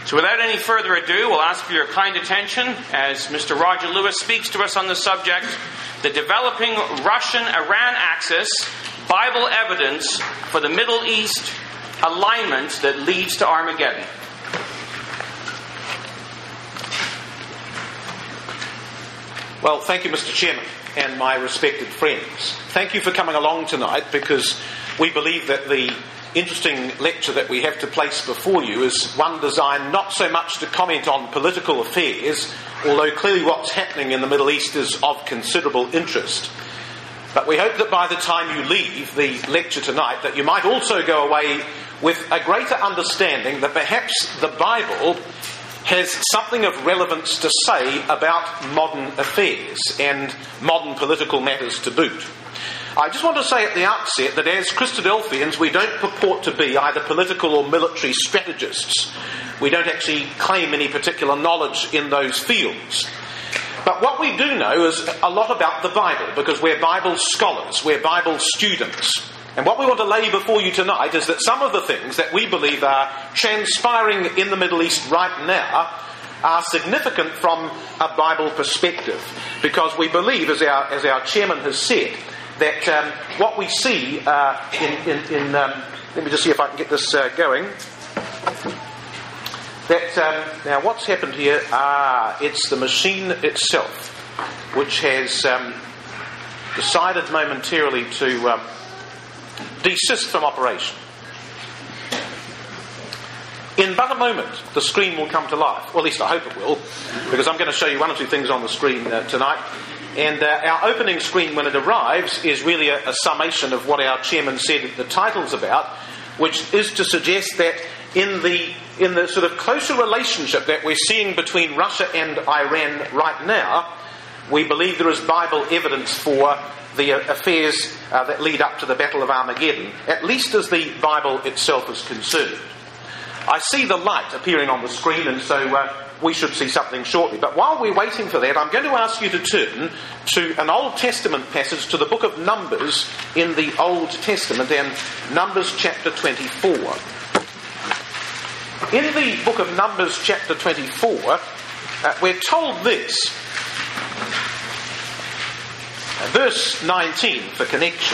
So without any further ado, we'll ask for your kind attention as Mr. Roger Lewis speaks to us on the subject, the developing Russian-Iran axis, Bible evidence for the Middle East alignment that leads to Armageddon. Well, thank you, Mr. Chairman, and my respected friends. Thank you for coming along tonight, because we believe that the interesting lecture that we have to place before you is one designed not so much to comment on political affairs, although clearly what's happening in the Middle East is of considerable interest. But we hope that by the time you leave the lecture tonight, that you might also go away with a greater understanding that perhaps the Bible has something of relevance to say about modern affairs and modern political matters to boot. I just want to say at the outset that as Christadelphians we don't purport to be either political or military strategists. We don't actually claim any particular knowledge in those fields. But what we do know is a lot about the Bible, because we're Bible scholars, we're Bible students. And what we want to lay before you tonight is that some of the things that we believe are transpiring in the Middle East right now are significant from a Bible perspective. Because we believe, as our chairman has said, that what we see let me just see if I can get this going. That now what's happened here? It's the machine itself which has decided momentarily to desist from operation. In but a moment, the screen will come to life. Well, at least I hope it will, because I'm going to show you one or two things on the screen tonight. And our opening screen, when it arrives, is really a summation of what our chairman said the title's about, which is to suggest that in the sort of closer relationship that we're seeing between Russia and Iran right now, we believe there is Bible evidence for the affairs that lead up to the Battle of Armageddon, at least as the Bible itself is concerned. I see the light appearing on the screen, and so we should see something shortly. But while we're waiting for that, I'm going to ask you to turn to an Old Testament passage, to the book of Numbers in the Old Testament, and Numbers chapter 24. In the book of Numbers chapter 24, we're told this. Verse 19 for connection.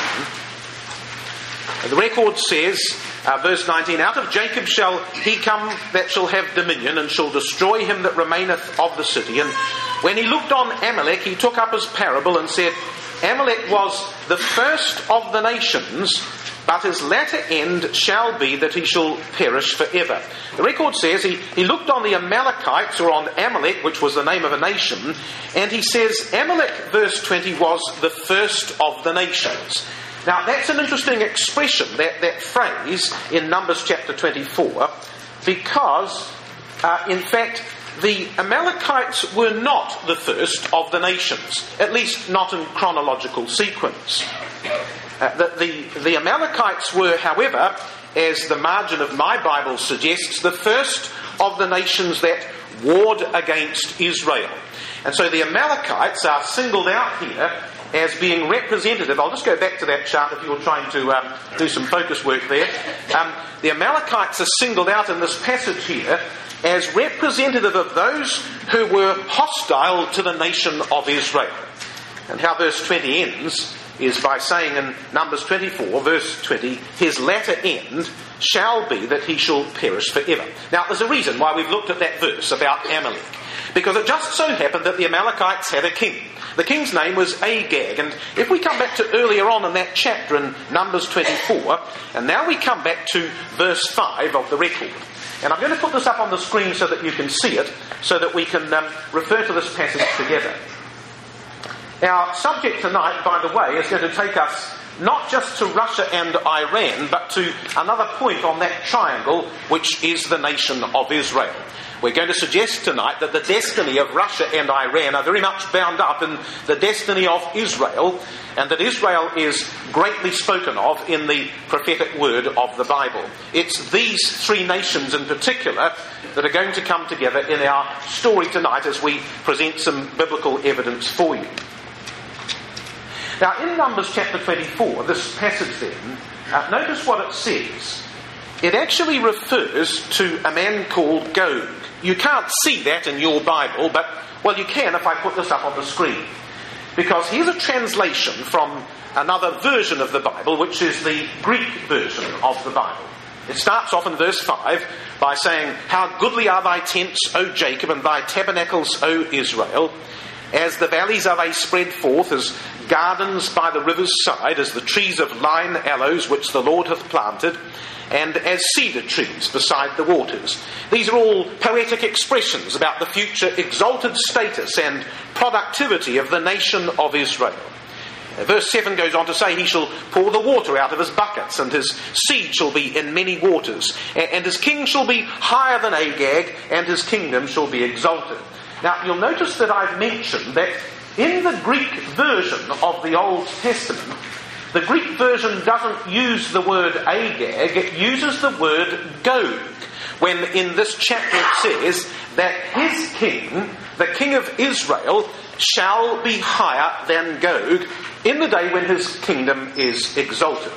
The record says, verse 19, "Out of Jacob shall he come that shall have dominion, and shall destroy him that remaineth of the city. And when he looked on Amalek, he took up his parable and said, Amalek was the first of the nations, but his latter end shall be that he shall perish forever." The record says he looked on the Amalekites, or on Amalek, which was the name of a nation, and he says Amalek, verse 20, was the first of the nations. Now that's an interesting expression, that phrase in Numbers chapter 24, because in fact the Amalekites were not the first of the nations, at least not in chronological sequence. The Amalekites were, however, as the margin of my Bible suggests, the first of the nations that warred against Israel. And so the Amalekites are singled out here as being representative. I'll just go back to that chart if you're trying to do some focus work there. The Amalekites are singled out in this passage here as representative of those who were hostile to the nation of Israel. And how verse 20 ends is by saying in Numbers 24, verse 20, "His latter end shall be that he shall perish forever." Now, there's a reason why we've looked at that verse about Amalek. Because it just so happened that the Amalekites had a king. The king's name was Agag. And if we come back to earlier on in that chapter in Numbers 24, and now we come back to verse 5 of the record. And I'm going to put this up on the screen so that you can see it, so that we can refer to this passage together. Our subject tonight, by the way, is going to take us not just to Russia and Iran, but to another point on that triangle, which is the nation of Israel. We're going to suggest tonight that the destiny of Russia and Iran are very much bound up in the destiny of Israel, and that Israel is greatly spoken of in the prophetic word of the Bible. It's these three nations in particular that are going to come together in our story tonight as we present some biblical evidence for you. Now, in Numbers chapter 24, this passage then, notice what it says. It actually refers to a man called Gog. you can't see that in your Bible, but, well, you can if I put this up on the screen. Because here's a translation from another version of the Bible, which is the Greek version of the Bible. It starts off in verse 5 by saying, "How goodly are thy tents, O Jacob, and thy tabernacles, O Israel. As the valleys are they spread forth, as gardens by the river's side, as the trees of lign aloes which the Lord hath planted, and as cedar trees beside the waters." These are all poetic expressions about the future exalted status and productivity of the nation of Israel. Verse 7 goes on to say, "He shall pour the water out of his buckets, and his seed shall be in many waters, and his king shall be higher than Agag, and his kingdom shall be exalted." Now, you'll notice that I've mentioned that in the Greek version of the Old Testament, the Greek version doesn't use the word Agag, it uses the word Gog, when in this chapter it says that his king, the king of Israel, shall be higher than Gog in the day when his kingdom is exalted.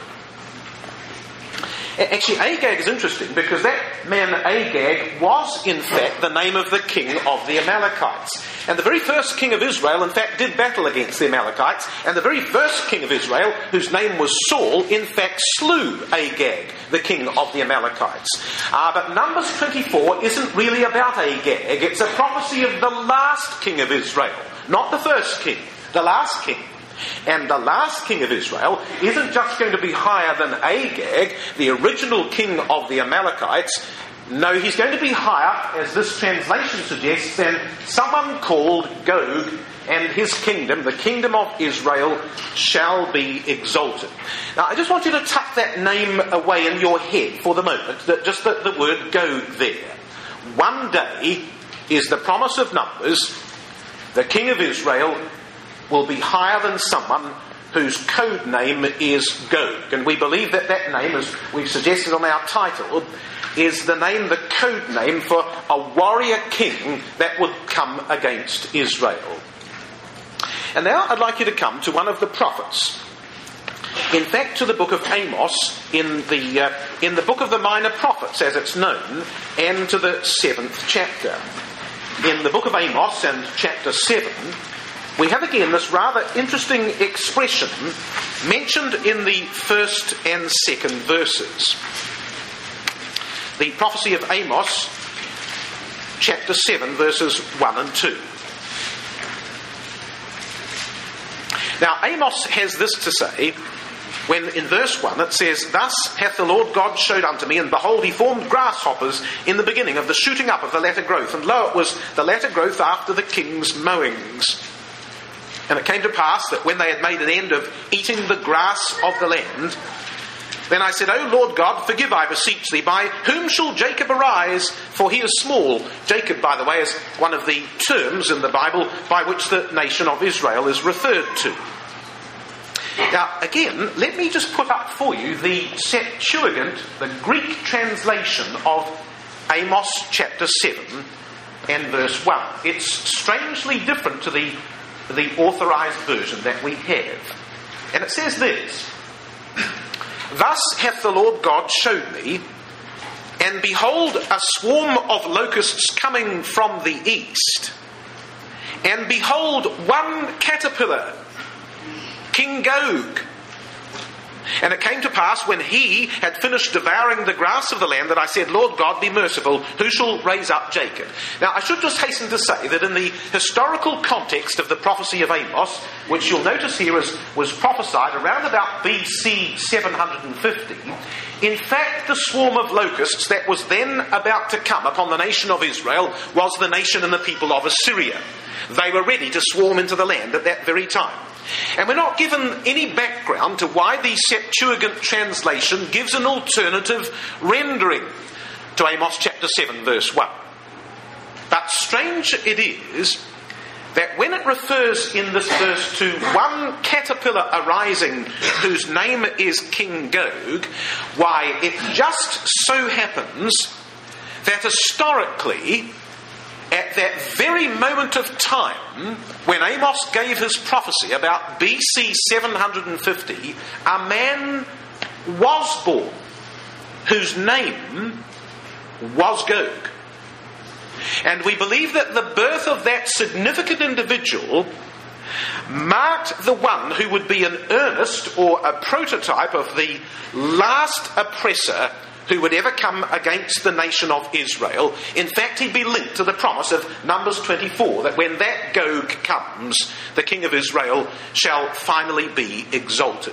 Actually, Agag is interesting because that man Agag was in fact the name of the king of the Amalekites. And the very first king of Israel in fact did battle against the Amalekites, and the very first king of Israel, whose name was Saul, in fact slew Agag, the king of the Amalekites. But Numbers 24 isn't really about Agag. It's a prophecy of the last king of Israel, not the first king, the last king. And the last king of Israel isn't just going to be higher than Agag, the original king of the Amalekites. No, he's going to be higher, as this translation suggests, than someone called Gog, and his kingdom, the kingdom of Israel, shall be exalted. Now, I just want you to tuck that name away in your head for the moment, just the word Gog there. One day is the promise of Numbers, the king of Israel will be higher than someone whose code name is Gog. And we believe that that name, as we've suggested on our title, is the name, the code name for a warrior king that would come against Israel. And now I'd like you to come to one of the prophets. In fact, to the book of Amos, in the book of the minor prophets, as it's known, and to the 7th chapter. In the book of Amos and chapter 7, we have again this rather interesting expression mentioned in the 1st and 2nd verses. The prophecy of Amos, chapter 7, verses 1 and 2. Now, Amos has this to say, when in verse 1 it says, "Thus hath the Lord God showed unto me, and behold, he formed grasshoppers in the beginning of the shooting up of the latter growth, and lo, it was the latter growth after the king's mowings. And it came to pass that when they had made an end of eating the grass of the land, then I said, O Lord God, forgive, I beseech thee, by whom shall Jacob arise? For he is small." Jacob, by the way, is one of the terms in the Bible by which the nation of Israel is referred to. Now, again, let me just put up for you the Septuagint, the Greek translation of Amos chapter 7 and verse 1. It's strangely different to the authorized version that we have. And it says this: "Thus hath the Lord God showed me, and behold, a swarm of locusts coming from the east, and behold, one caterpillar, King Gog. And it came to pass, when he had finished devouring the grass of the land, that I said, Lord God, be merciful, who shall raise up Jacob?" Now, I should just hasten to say that in the historical context of the prophecy of Amos, which you'll notice here was prophesied around about BC 750, in fact, the swarm of locusts that was then about to come upon the nation of Israel was the nation and the people of Assyria. They were ready to swarm into the land at that very time. And we're not given any background to why the Septuagint translation gives an alternative rendering to Amos chapter 7 verse 1. But strange it is that when it refers in this verse to one caterpillar arising whose name is King Gog, why, it just so happens that historically, at that very moment of time when Amos gave his prophecy about BC 750, a man was born whose name was Gog. And we believe that the birth of that significant individual marked the one who would be an earnest or a prototype of the last oppressor who would ever come against the nation of Israel. In fact, he'd be linked to the promise of Numbers 24, that when that Gog comes, the king of Israel shall finally be exalted.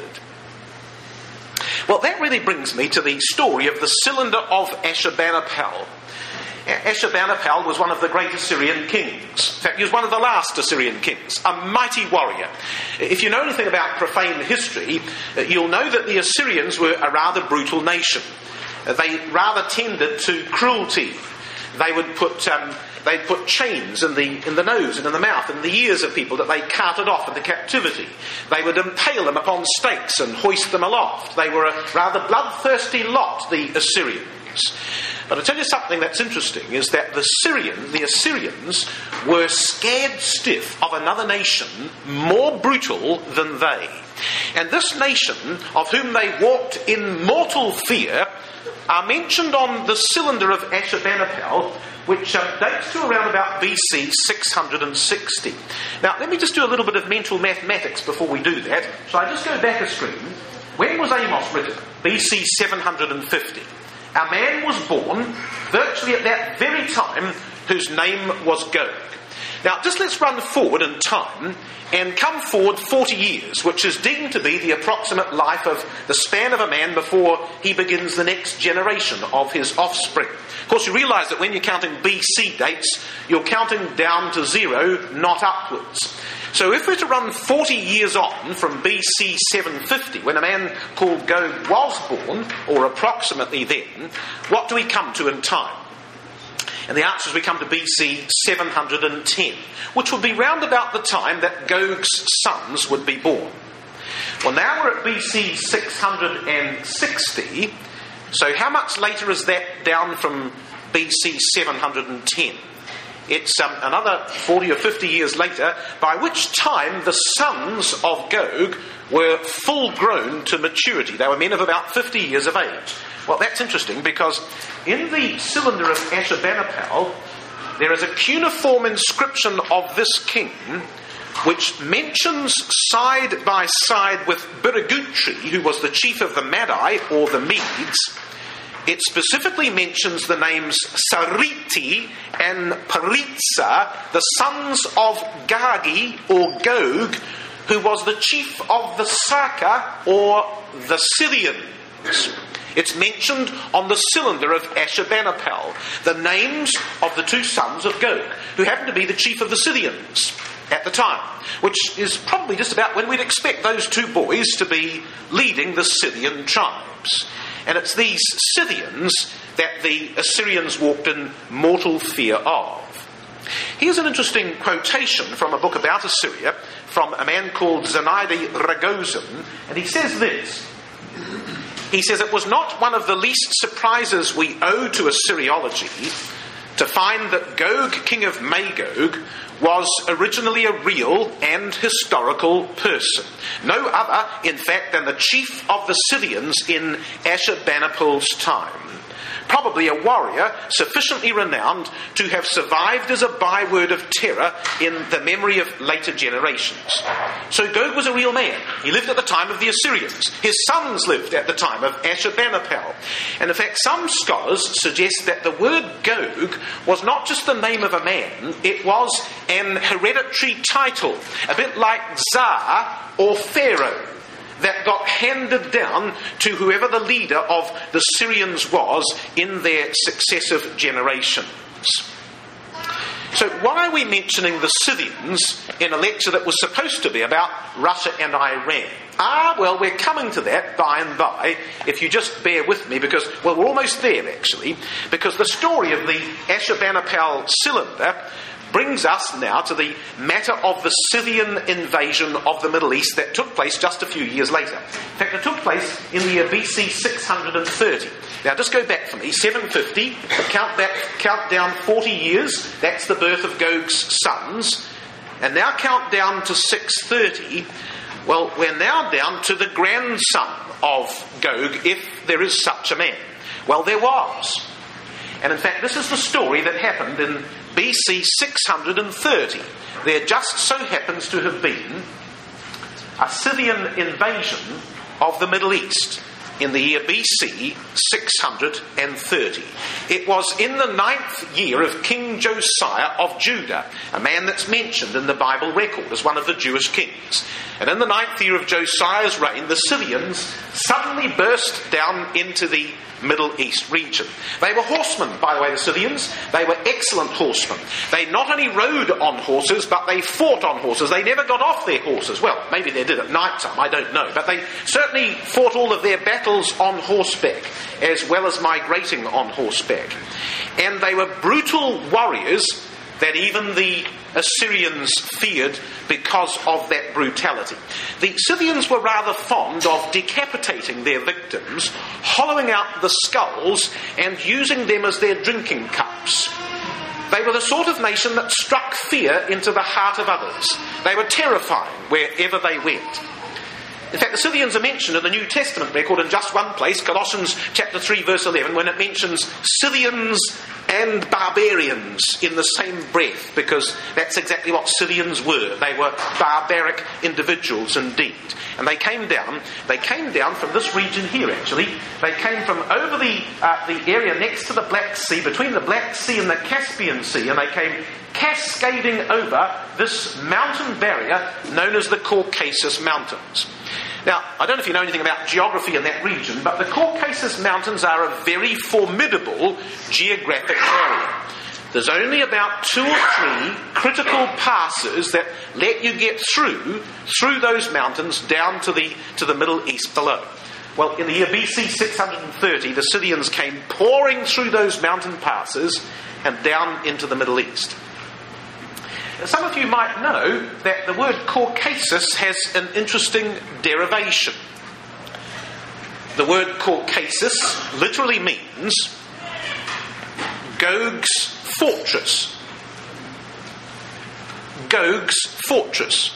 Well, that really brings me to the story of the cylinder of Ashurbanipal. Ashurbanipal was one of the great Assyrian kings. In fact, he was one of the last Assyrian kings, a mighty warrior. If you know anything about profane history, you'll know that the Assyrians were a rather brutal nation. They rather tended to cruelty. They would put chains in the nose and in the mouth and the ears of people that they carted off into captivity. They would impale them upon stakes and hoist them aloft. They were a rather bloodthirsty lot, the Assyrians. But I'll tell you something that's interesting, is that the Assyrians were scared stiff of another nation more brutal than they. And this nation, of whom they walked in mortal fear, are mentioned on the cylinder of Ashurbanipal, which dates to around about BC 660. Now, let me just do a little bit of mental mathematics before we do that. So I just go back a screen. When was Amos written? BC 750. A man was born virtually at that very time whose name was Gog. Now, just let's run forward in time and come forward 40 years, which is deemed to be the approximate life of the span of a man before he begins the next generation of his offspring. Of course, you realise that when you're counting BC dates, you're counting down to zero, not upwards. So if we're to run 40 years on from BC 750, when a man called Gog was born, or approximately then, what do we come to in time? And the answer is we come to BC 710, which would be round about the time that Gog's sons would be born. Well, now we're at BC 660, so how much later is that down from BC 710? It's another 40 or 50 years later, by which time the sons of Gog were full grown to maturity. They were men of about 50 years of age. Well, that's interesting, because in the cylinder of Ashurbanipal, there is a cuneiform inscription of this king, which mentions side by side with Birugutri, who was the chief of the Madai, or the Medes. It specifically mentions the names Sariti and Paritsa, the sons of Gagi, or Gog, who was the chief of the Saka, or the Scythians. It's mentioned on the cylinder of Ashurbanipal, the names of the two sons of Gog, who happened to be the chief of the Scythians at the time, which is probably just about when we'd expect those two boys to be leading the Scythian tribes. And it's these Scythians that the Assyrians walked in mortal fear of. Here's an interesting quotation from a book about Assyria from a man called Zanaidi Ragozin, and he says this. He says, "It was not one of the least surprises we owe to Assyriology to find that Gog, king of Magog, was originally a real and historical person. No other, in fact, than the chief of the Scythians in Ashurbanipal's time. Probably a warrior sufficiently renowned to have survived as a byword of terror in the memory of later generations." So Gog was a real man. He lived at the time of the Assyrians. His sons lived at the time of Ashurbanipal. And in fact, some scholars suggest that the word Gog was not just the name of a man, it was an hereditary title, a bit like Tsar or Pharaoh, that got handed down to whoever the leader of the Syrians was in their successive generations. So why are we mentioning the Scythians in a lecture that was supposed to be about Russia and Iran? Well, we're coming to that by and by, if you just bear with me, because, well, we're almost there, actually, because the story of the Ashurbanipal cylinder brings us now to the matter of the Scythian invasion of the Middle East that took place just a few years later. In fact, it took place in the year BC 630. Now, just go back for me, 750, count down 40 years, that's the birth of Gog's sons, and now count down to 630. Well, we're now down to the grandson of Gog, if there is such a man. Well, there was. And in fact, this is the story that happened in BC 630. There just so happens to have been a Scythian invasion of the Middle East in the year BC 630. It was in the 9th year of King Josiah of Judah, a man that's mentioned in the Bible record as one of the Jewish kings. And in the 9th year of Josiah's reign, the Scythians suddenly burst down into the Middle East region. They were horsemen, by the way, the Scythians. They were excellent horsemen. They not only rode on horses, but they fought on horses. They never got off their horses. Well, maybe they did at night time, I don't know. But they certainly fought all of their battles on horseback, as well as migrating on horseback. And they were brutal warriors that even the Assyrians feared because of that brutality. The Scythians were rather fond of decapitating their victims, hollowing out the skulls and using them as their drinking cups. They were the sort of nation that struck fear into the heart of others. They were terrifying wherever they went. In fact, the Scythians are mentioned in the New Testament record in just one place, Colossians chapter 3 verse 11, when it mentions Scythians and barbarians in the same breath, because that's exactly what Scythians were. They were barbaric individuals indeed. And they came down from this region here actually. They came from over the area next to the Black Sea, between the Black Sea and the Caspian Sea, and they came cascading over this mountain barrier known as the Caucasus Mountains. Now, I don't know if you know anything about geography in that region, but the Caucasus Mountains are a very formidable geographic area. There's only about 2 or 3 critical passes that let you get through those mountains down to the Middle East below. Well, in the year BC 630, the Scythians came pouring through those mountain passes and down into the Middle East. Some of you might know that the word Caucasus has an interesting derivation. The word Caucasus literally means Gog's fortress. Gog's fortress.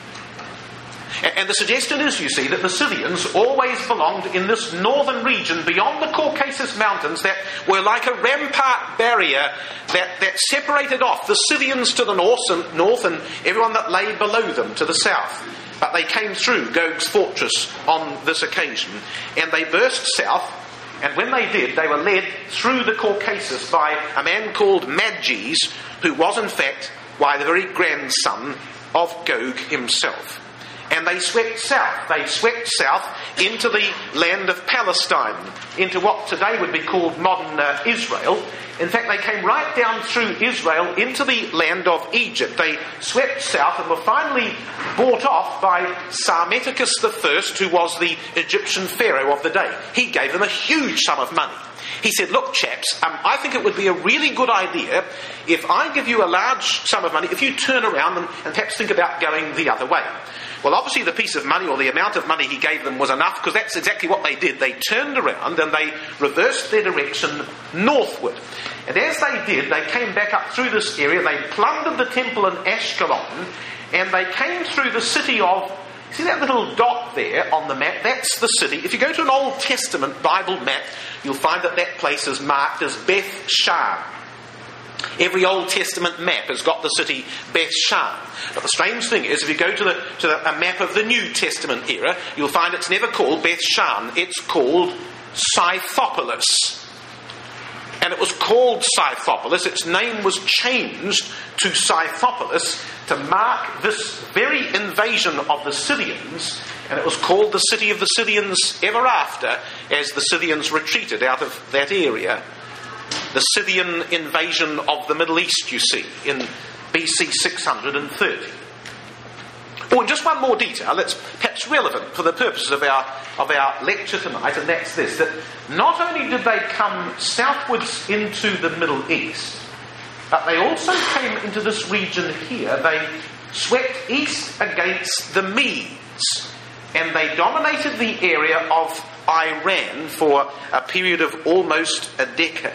And the suggestion is, you see, that the Scythians always belonged in this northern region beyond the Caucasus Mountains that were like a rampart barrier that separated off the Scythians to the north and everyone that lay below them to the south. But they came through Gog's fortress on this occasion, and they burst south, and when they did, they were led through the Caucasus by a man called Madges, who was in fact the very grandson of Gog himself. And they swept south. They swept south into the land of Palestine, into what today would be called modern Israel. In fact, they came right down through Israel into the land of Egypt. They swept south and were finally bought off by Psammetichus I, who was the Egyptian pharaoh of the day. He gave them a huge sum of money. He said, look chaps, I think it would be a really good idea if I give you a large sum of money, if you turn around and perhaps think about going the other way. Well, obviously the piece of money or the amount of money he gave them was enough, because that's exactly what they did. They turned around and they reversed their direction northward. And as they did, they came back up through this area. They plundered the temple in Ashkelon, and they came through the city of... See that little dot there on the map? That's the city. If you go to an Old Testament Bible map, you'll find that place is marked as Beth Shan. Every Old Testament map has got the city Beth Shan. But the strange thing is, if you go to a map of the New Testament era, you'll find it's never called Beth Shan. It's called Scythopolis. And it was called Scythopolis. Its name was changed to Scythopolis to mark this very invasion of the Scythians, and it was called the city of the Scythians ever after, as the Scythians retreated out of that area. The Scythian invasion of the Middle East, you see, in BC 630. Oh, and just one more detail that's perhaps relevant for the purposes of our lecture tonight, and that's this, that not only did they come southwards into the Middle East, but they also came into this region here. They swept east against the Medes, and they dominated the area of Iran for a period of almost a decade.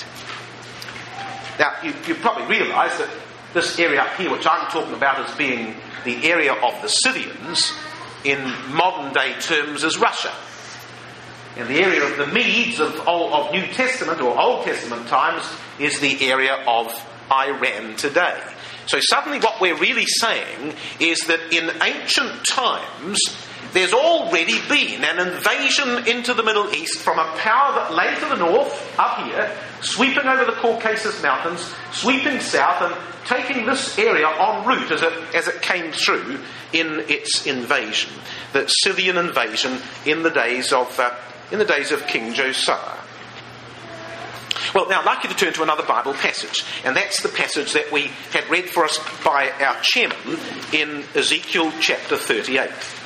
Now, you probably realise that this area up here, which I'm talking about as being the area of the Scythians, in modern day terms is Russia. And the area of the Medes of New Testament or Old Testament times is the area of Iran today. So suddenly what we're really saying is that in ancient times there's already been an invasion into the Middle East from a power that lay to the north, up here, sweeping over the Caucasus Mountains, sweeping south and taking this area en route as it came through in its invasion. The Scythian invasion in the days of King Josiah. Well, now I'd like you to turn to another Bible passage, and that's the passage that we had read for us by our chairman in Ezekiel chapter 38.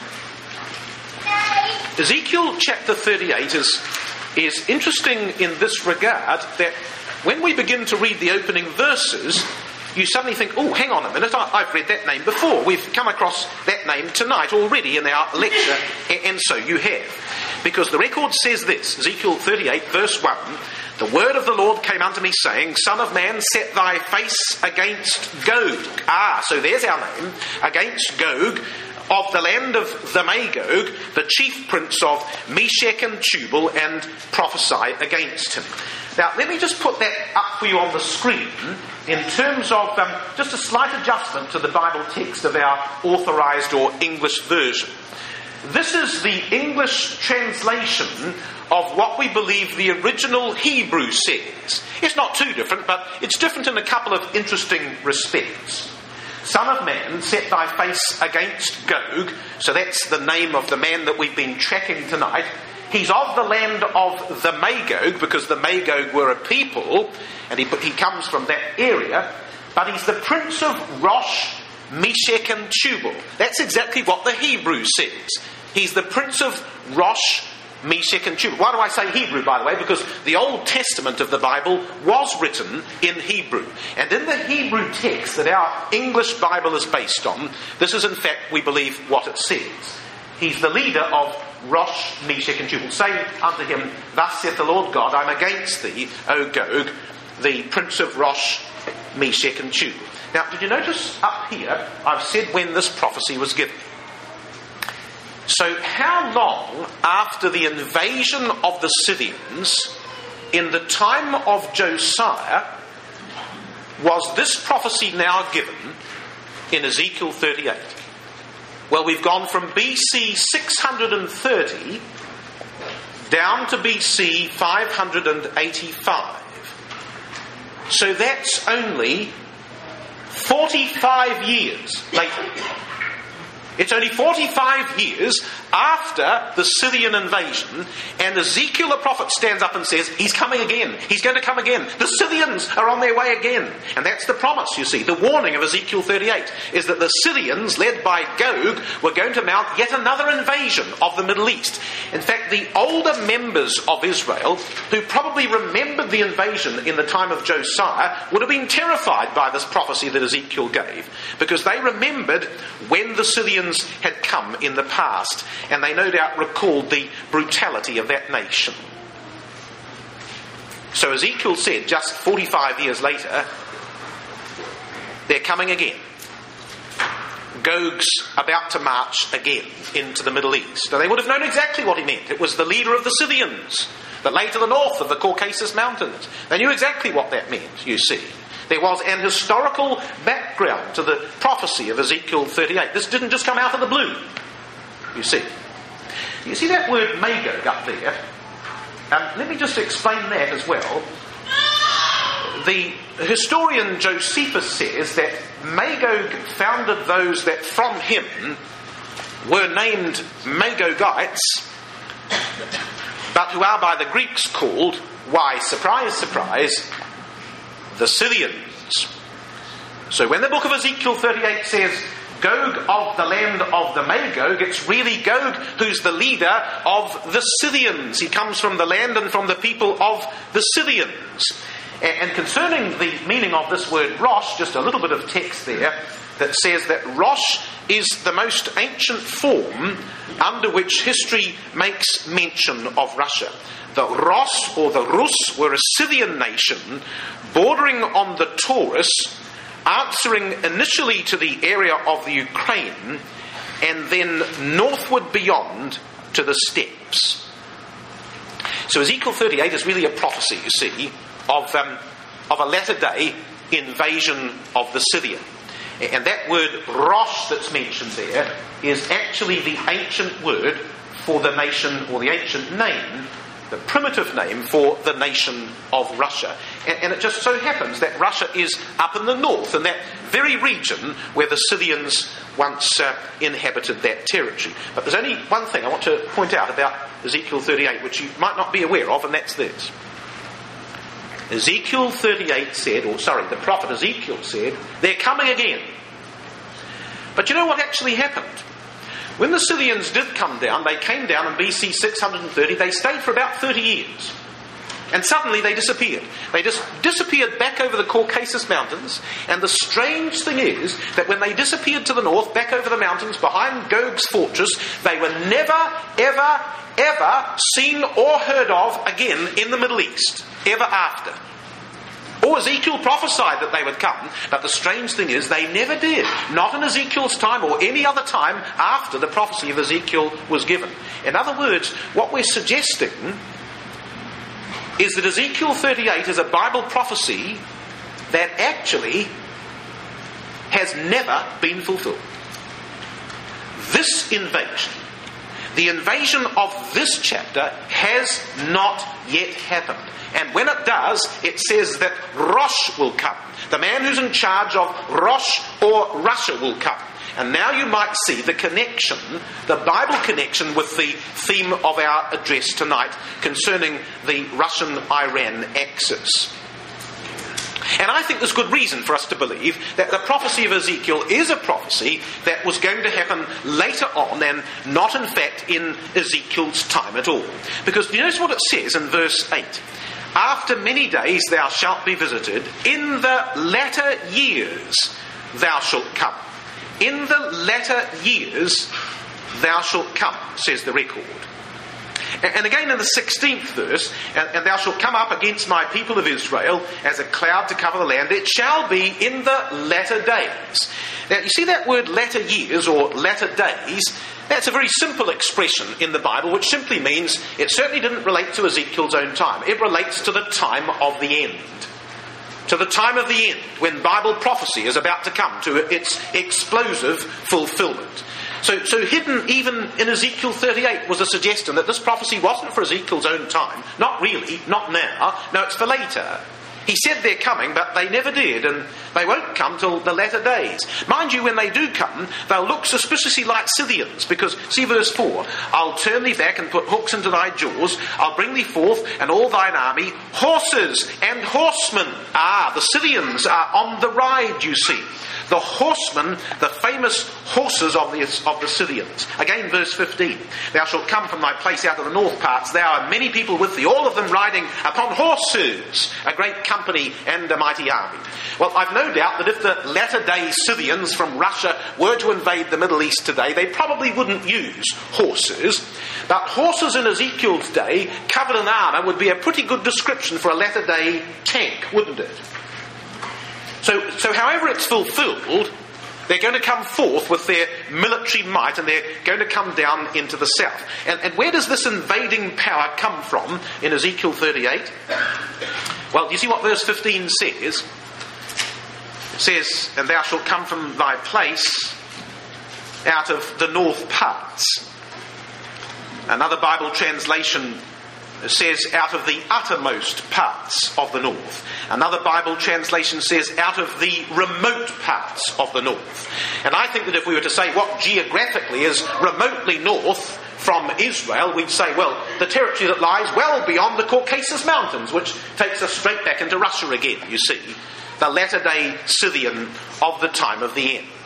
Ezekiel chapter 38 is interesting in this regard that when we begin to read the opening verses, you suddenly think, oh, hang on a minute, I've read that name before. We've come across that name tonight already in our lecture, and so you have. Because the record says this, Ezekiel 38 verse 1, the word of the Lord came unto me saying, Son of man, set thy face against Gog. So there's our name, against Gog, of the land of the Magog, the chief prince of Meshech and Tubal, and prophesy against him. Now, let me just put that up for you on the screen in terms of just a slight adjustment to the Bible text of our authorised or English version. This is the English translation of what we believe the original Hebrew says. It's not too different, but it's different in a couple of interesting respects. Son of man, set thy face against Gog. So that's the name of the man that we've been tracking tonight. He's of the land of the Magog, because the Magog were a people, and he comes from that area. But he's the prince of Rosh, Meshech and Tubal. That's exactly what the Hebrew says. He's the prince of Rosh, Meshech and Tubal. Why do I say Hebrew, by the way? Because the Old Testament of the Bible was written in Hebrew. And in the Hebrew text that our English Bible is based on, this is in fact, we believe, what it says. He's the leader of Rosh, Meshech and Tubal. Say unto him, Thus saith the Lord God, I'm against thee, O Gog, the prince of Rosh, Meshech and Tubal. Now, did you notice up here, I've said when this prophecy was given. So how long after the invasion of the Scythians, in the time of Josiah, was this prophecy now given in Ezekiel 38? Well, we've gone from BC 630 down to BC 585. So that's only 45 years later. It's only 45 years after the Scythian invasion, and Ezekiel the prophet stands up and says, he's coming again. He's going to come again. The Scythians are on their way again. And that's the promise, you see. The warning of Ezekiel 38 is that the Scythians, led by Gog, were going to mount yet another invasion of the Middle East. In fact, the older members of Israel, who probably remembered the invasion in the time of Josiah, would have been terrified by this prophecy that Ezekiel gave, because they remembered when the Scythians had come in the past, and they no doubt recalled the brutality of that nation. So Ezekiel said just 45 years later, they're coming again. Gog's about to march again into the Middle East. And they would have known exactly what he meant. It was the leader of the Scythians that lay to the north of the Caucasus Mountains. They knew exactly what that meant, you see. There was an historical background to the prophecy of Ezekiel 38. This didn't just come out of the blue, you see. You see that word Magog up there? Let me just explain that as well. The historian Josephus says that Magog founded those that from him were named Magogites, but who are by the Greeks called, why, surprise, surprise, the Scythians. So when the book of Ezekiel 38 says Gog of the land of the Magog, it's really Gog who's the leader of the Scythians. He comes from the land and from the people of the Scythians. And concerning the meaning of this word Rosh, just a little bit of text there that says that Rosh is the most ancient form under which history makes mention of Russia. The Ros or the Rus were a Scythian nation bordering on the Taurus, answering initially to the area of the Ukraine and then northward beyond to the steppes. So Ezekiel 38 is really a prophecy, you see, of a latter-day invasion of the Scythian. And that word Rosh that's mentioned there is actually the ancient word for the nation, or the ancient name, the primitive name for the nation of Russia. And it just so happens that Russia is up in the north, in that very region where the Scythians once inhabited that territory. But there's only one thing I want to point out about Ezekiel 38, which you might not be aware of, and that's this. Ezekiel 38 said, the prophet Ezekiel said, they're coming again. But you know what actually happened? When the Scythians did come down, they came down in BC 630, they stayed for about 30 years. And suddenly they disappeared. They just disappeared back over the Caucasus Mountains. And the strange thing is that when they disappeared to the north, back over the mountains, behind Gog's fortress, they were never, ever, ever seen or heard of again in the Middle East, ever after. Or Ezekiel prophesied that they would come, but the strange thing is they never did. Not in Ezekiel's time or any other time after the prophecy of Ezekiel was given. In other words, what we're suggesting is that Ezekiel 38 is a Bible prophecy that actually has never been fulfilled. This invasion, the invasion of this chapter, has not yet happened. And when it does, it says that Rosh will come. The man who's in charge of Rosh or Russia will come. And now you might see the connection, the Bible connection with the theme of our address tonight concerning the Russian-Iran axis. And I think there's good reason for us to believe that the prophecy of Ezekiel is a prophecy that was going to happen later on and not in fact in Ezekiel's time at all. Because do you notice what it says in verse 8? After many days thou shalt be visited, in the latter years thou shalt come. In the latter years thou shalt come, says the record. And again in the 16th verse, and thou shalt come up against my people of Israel as a cloud to cover the land. It shall be in the latter days. Now you see that word latter years or latter days, that's a very simple expression in the Bible, which simply means it certainly didn't relate to Ezekiel's own time. It relates to the time of the end. To the time of the end, when Bible prophecy is about to come to its explosive fulfillment. So hidden even in Ezekiel 38 was a suggestion that this prophecy wasn't for Ezekiel's own time. Not really, not now. No, it's for later. He said they're coming, but they never did, and they won't come till the latter days. Mind you, when they do come, they'll look suspiciously like Scythians, because, see verse 4, I'll turn thee back and put hooks into thy jaws, I'll bring thee forth, and all thine army, horses and horsemen. The Scythians are on the ride, you see. The horsemen, the famous horses of the Scythians. Again, verse 15. Thou shalt come from thy place out of the north parts. There are many people with thee, all of them riding upon horses, a great company and a mighty army. Well, I've no doubt that if the latter-day Scythians from Russia were to invade the Middle East today, they probably wouldn't use horses. But horses in Ezekiel's day, covered in armour, would be a pretty good description for a latter-day tank, wouldn't it? So however it's fulfilled, they're going to come forth with their military might and they're going to come down into the south. And where does this invading power come from in Ezekiel 38? Well, you see what verse 15 says? It says, and thou shalt come from thy place out of the north parts. Another Bible translation says out of the uttermost parts of the north. Another Bible translation says out of the remote parts of the north. And I think that if we were to say what geographically is remotely north from Israel, we'd say, well, the territory that lies well beyond the Caucasus Mountains, which takes us straight back into Russia again, you see. The latter-day Scythian of the time of the end.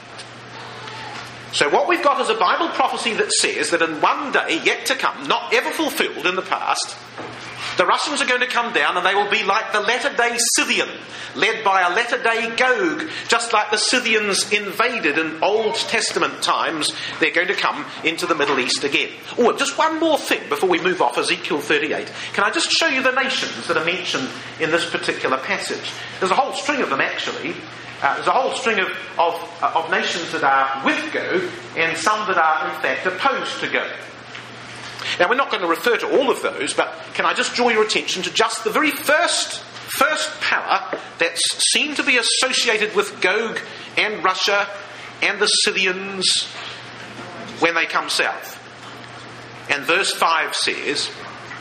So what we've got is a Bible prophecy that says that in one day yet to come, not ever fulfilled in the past, the Russians are going to come down and they will be like the latter-day Scythian, led by a latter-day Gog, just like the Scythians invaded in Old Testament times. They're going to come into the Middle East again. Oh, just one more thing before we move off Ezekiel 38. Can I just show you the nations that are mentioned in this particular passage? There's a whole string of them actually. There's a whole string of nations that are with Gog and some that are in fact opposed to Gog. Now, we're not going to refer to all of those, but can I just draw your attention to just the very first power that's seen to be associated with Gog and Russia and the Scythians when they come south. And verse 5 says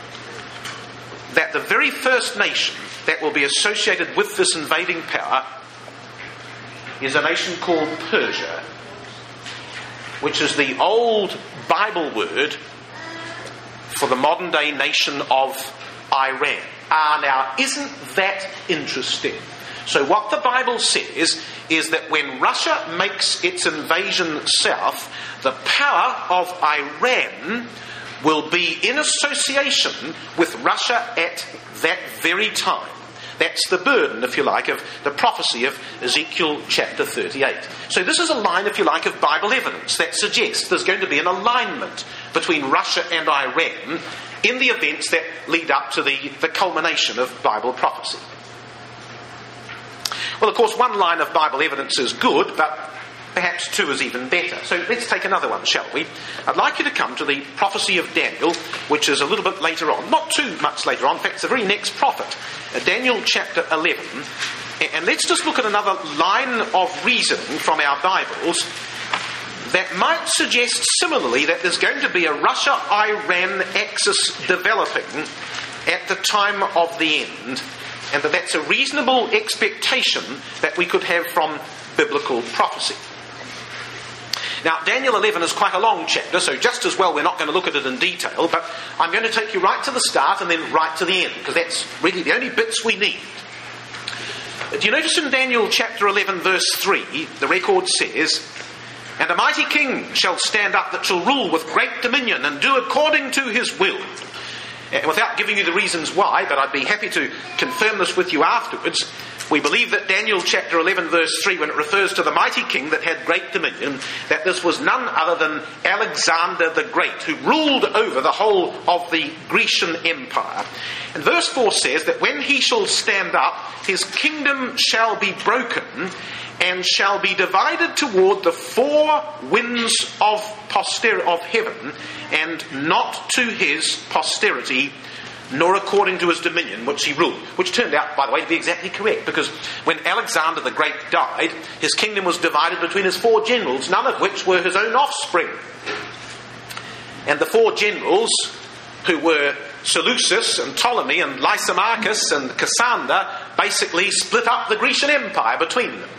that the very first nation that will be associated with this invading power is a nation called Persia, which is the old Bible word for the modern day nation of Iran. Now, isn't that interesting? So what the Bible says is that when Russia makes its invasion south, the power of Iran will be in association with Russia at that very time. That's the burden, if you like, of the prophecy of Ezekiel chapter 38. So this is a line, if you like, of Bible evidence that suggests there's going to be an alignment between Russia and Iran in the events that lead up to the culmination of Bible prophecy. Well, of course, one line of Bible evidence is good, but perhaps two is even better. So let's take another one, shall we? I'd like you to come to the prophecy of Daniel, which is a little bit later on. Not too much later on. In fact, it's the very next prophet. Daniel chapter 11. And let's just look at another line of reasoning from our Bibles that might suggest similarly that there's going to be a Russia-Iran axis developing at the time of the end, and that's a reasonable expectation that we could have from biblical prophecy. Now, Daniel 11 is quite a long chapter, so just as well we're not going to look at it in detail, but I'm going to take you right to the start and then right to the end, because that's really the only bits we need. Do you notice in Daniel chapter 11 verse 3, the record says, "And a mighty king shall stand up that shall rule with great dominion and do according to his will." Without giving you the reasons why, but I'd be happy to confirm this with you afterwards, we believe that Daniel chapter 11 verse 3, when it refers to the mighty king that had great dominion, that this was none other than Alexander the Great, who ruled over the whole of the Grecian Empire. And verse 4 says that when he shall stand up, his kingdom shall be broken and shall be divided toward the four winds of heaven, and not to his posterity, nor according to his dominion which he ruled. Which turned out, by the way, to be exactly correct, because when Alexander the Great died, his kingdom was divided between his four generals, none of which were his own offspring. And the four generals, who were Seleucus and Ptolemy and Lysimachus and Cassander, basically split up the Grecian Empire between them.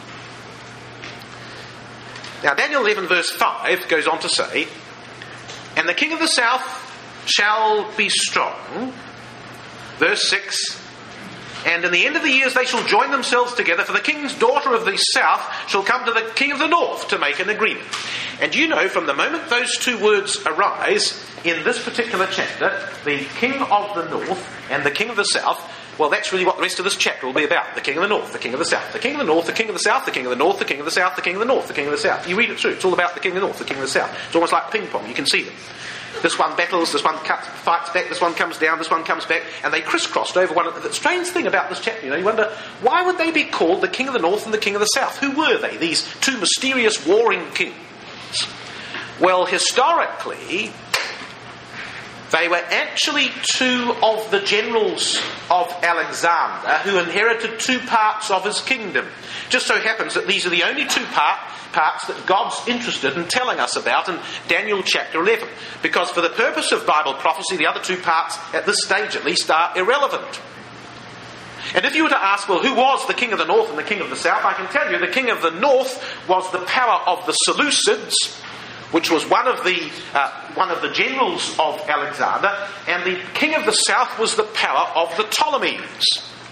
Now, Daniel 11 verse 5 goes on to say, "And the king of the south shall be strong." Verse 6, "And in the end of the years they shall join themselves together, for the king's daughter of the south shall come to the king of the north to make an agreement." And you know, from the moment those two words arise in this particular chapter, the king of the north and the king of the south, well, that's really what the rest of this chapter will be about. The king of the north, the king of the south, the king of the north, the king of the south, the king of the north, the king of the south, the king of the north, the king of the south. You read it through, it's all about the king of the north, the king of the south. It's almost like ping pong, you can see them. This one battles, this one fights back, this one comes down, this one comes back, and they crisscrossed over one another. The strange thing about this chapter, you wonder, why would they be called the king of the north and the king of the south? Who were they, these two mysterious warring kings? Well, historically, they were actually two of the generals of Alexander who inherited two parts of his kingdom. Just so happens that these are the only two parts that God's interested in telling us about in Daniel chapter 11. Because for the purpose of Bible prophecy, the other two parts, at this stage at least, are irrelevant. And if you were to ask, well, who was the king of the north and the king of the south? I can tell you the king of the north was the power of the Seleucids, which was one of the generals of Alexander, and the king of the south was the power of the Ptolemies.